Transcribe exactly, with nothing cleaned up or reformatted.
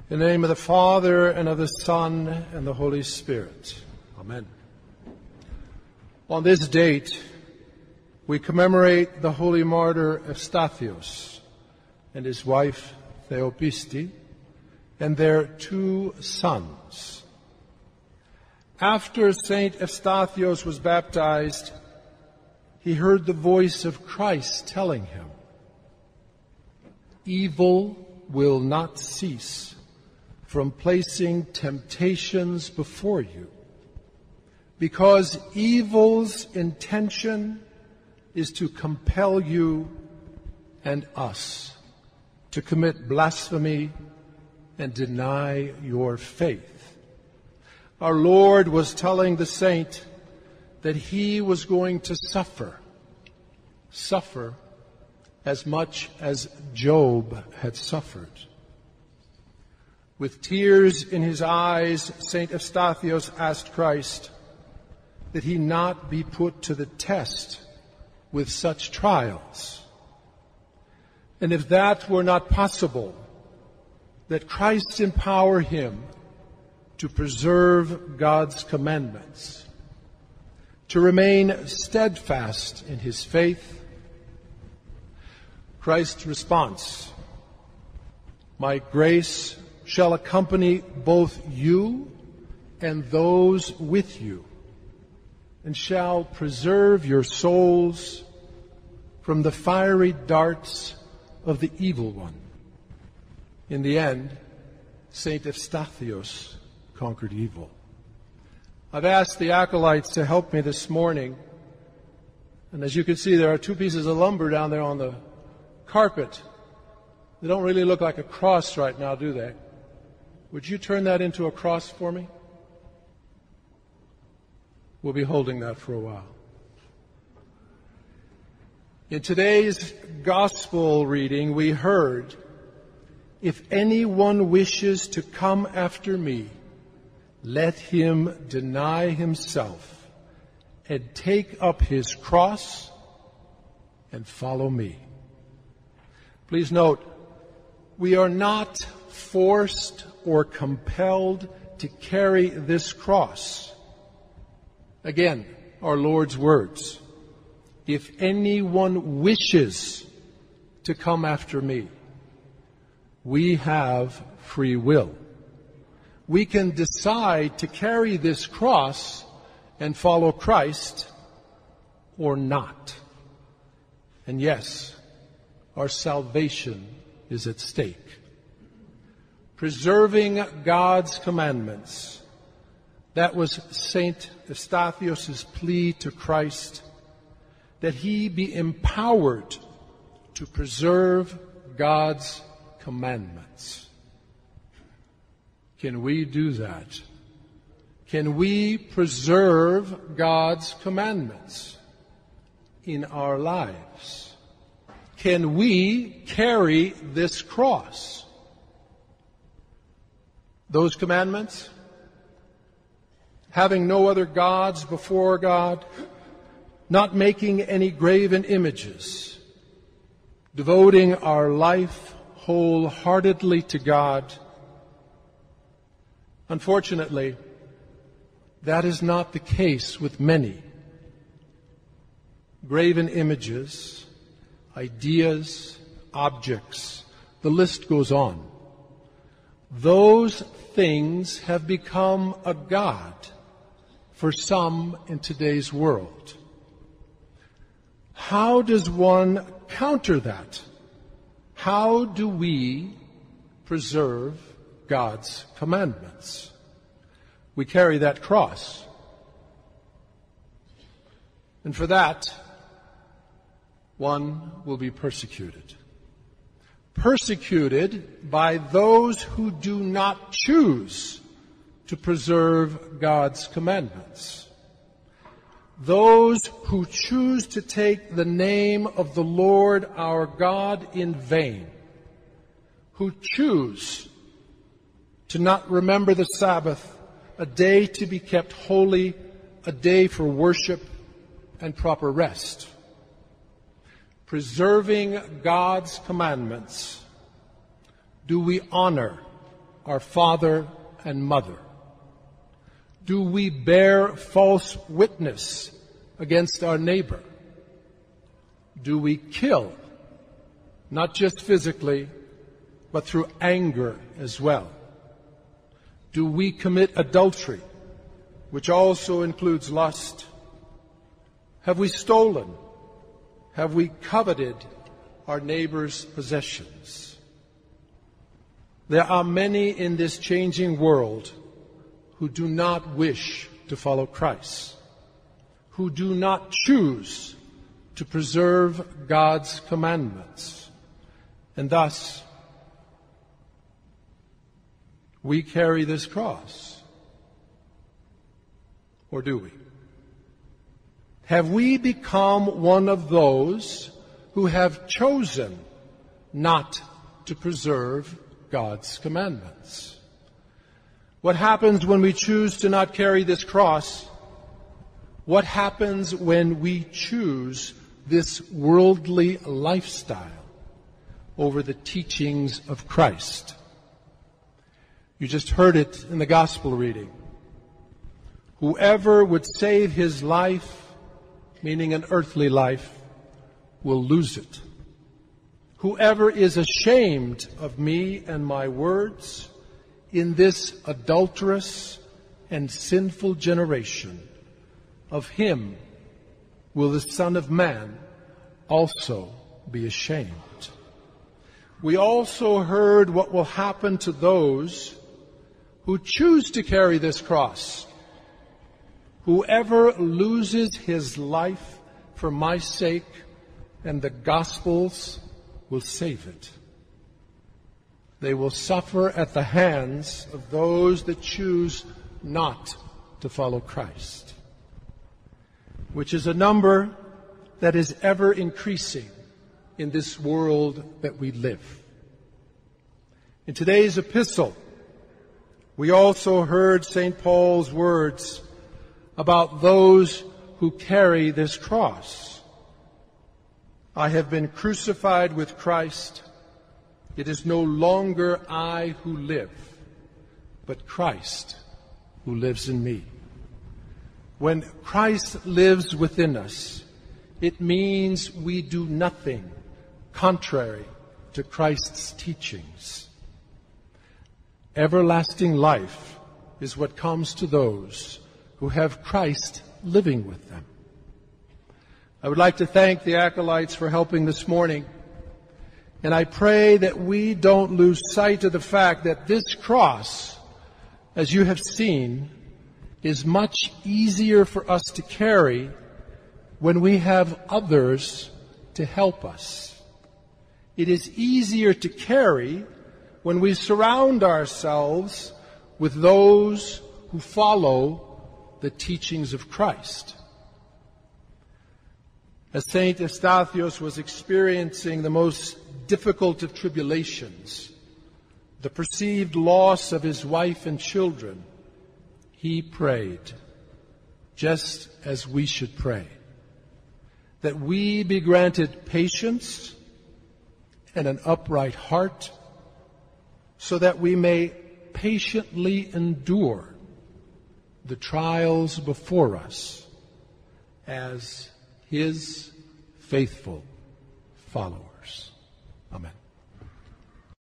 In the name of the Father, and of the Son, and the Holy Spirit. Amen. On this date, we commemorate the holy martyr Eustathios and his wife Theopistis and their two sons. After Saint Eustathios was baptized, he heard the voice of Christ telling him, "Evil will not cease from placing temptations before you, because evil's intention is to compel you and us to commit blasphemy and deny your faith." Our Lord was telling the saint that he was going to suffer, suffer as much as Job had suffered. With tears in his eyes, Saint Eustathios asked Christ that he not be put to the test with such trials. And if that were not possible, that Christ empower him to preserve God's commandments, to remain steadfast in his faith. Christ's response, "My grace shall accompany both you and those with you, and shall preserve your souls from the fiery darts of the evil one." In the end, Saint Eustathios conquered evil. I've asked the acolytes to help me this morning, and as you can see, there are two pieces of lumber down there on the carpet. They don't really look like a cross right now, do they? Would you turn that into a cross for me? We'll be holding that for a while. In today's gospel reading, we heard, "If anyone wishes to come after me, let him deny himself and take up his cross and follow me." Please note, we are not forced or compelled to carry this cross. Again, our Lord's words, "If anyone wishes to come after me," we have free will. We can decide to carry this cross and follow Christ or not. And yes, our salvation is at stake. Preserving God's commandments, that was Saint Eustathios' plea to Christ, that he be empowered to preserve God's commandments. Can we do that? Can we preserve God's commandments in our lives? Can we carry this cross? Those commandments, having no other gods before God, not making any graven images, devoting our life wholeheartedly to God. Unfortunately, that is not the case with many. Graven images, ideas, objects, the list goes on. Those things have become a god for some in today's world. How does one counter that? How do we preserve God's commandments? We carry that cross. And for that, one will be persecuted. Persecuted by those who do not choose to preserve God's commandments. Those who choose to take the name of the Lord our God in vain, who choose to not remember the Sabbath, a day to be kept holy, a day for worship and proper rest. Preserving God's commandments, do we honor our father and mother? Do we bear false witness against our neighbor? Do we kill, not just physically, but through anger as well? Do we commit adultery, which also includes lust? Have we stolen? Have we coveted our neighbor's possessions? There are many in this changing world who do not wish to follow Christ, who do not choose to preserve God's commandments. And thus, we carry this cross. Or do we? Have we become one of those who have chosen not to preserve God's commandments? What happens when we choose to not carry this cross? What happens when we choose this worldly lifestyle over the teachings of Christ? You just heard it in the gospel reading. Whoever would save his life, meaning an earthly life, will lose it. Whoever is ashamed of me and my words in this adulterous and sinful generation, of him will the Son of Man also be ashamed. We also heard what will happen to those who choose to carry this cross. Whoever loses his life for my sake and the gospel's will save it. They will suffer at the hands of those that choose not to follow Christ, which is a number that is ever increasing in this world that we live. In today's epistle, we also heard Saint Paul's words about those who carry this cross. I have been crucified with Christ. It is no longer I who live, but Christ who lives in me. When Christ lives within us, it means we do nothing contrary to Christ's teachings. Everlasting life is what comes to those who have Christ living with them. I would like to thank the acolytes for helping this morning, and I pray that we don't lose sight of the fact that this cross, as you have seen, is much easier for us to carry when we have others to help us. It is easier to carry when we surround ourselves with those who follow the teachings of Christ. As Saint Eustathius was experiencing the most difficult of tribulations, the perceived loss of his wife and children, he prayed, just as we should pray, that we be granted patience and an upright heart, so that we may patiently endure the trials before us as his faithful followers. Amen.